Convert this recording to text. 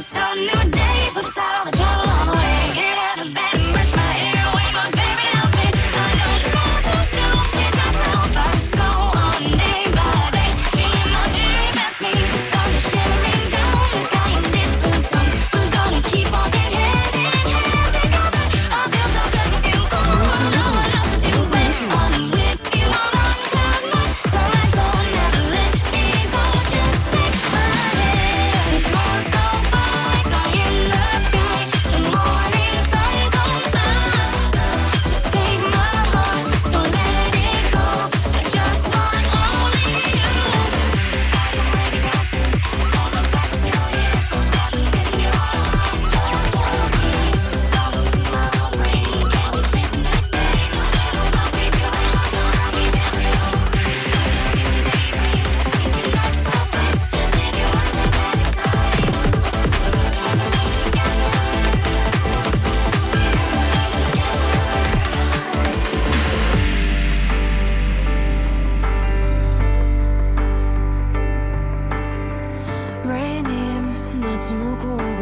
start a new day. Put aside all the trouble on the way. Get out of bed and brush my hair away. My favorite outfit. I don't know what to do with myself. I just go on day by day. Being my very best me. The sun is shimmering down the sky and it's blue tone. We're gonna keep walking hand in hand together. I feel so good with you. Ooh, no one else with you. When I'm with you, I'm on cloud nine. Don't let go, never let me go. Just take my hand. The clouds go by, fly in the sky. The morning sun comes out. Just take my heart, don't let it go. I just want only you. Already got this, don't look back, it's still here. In your arms, just wanna be. Welcome to my own brain, can't we shake the next day? I'll break your heart, I'll be there for you. If the day brings, we can try to stop this. Just take it one step at a time. Raining 夏の午後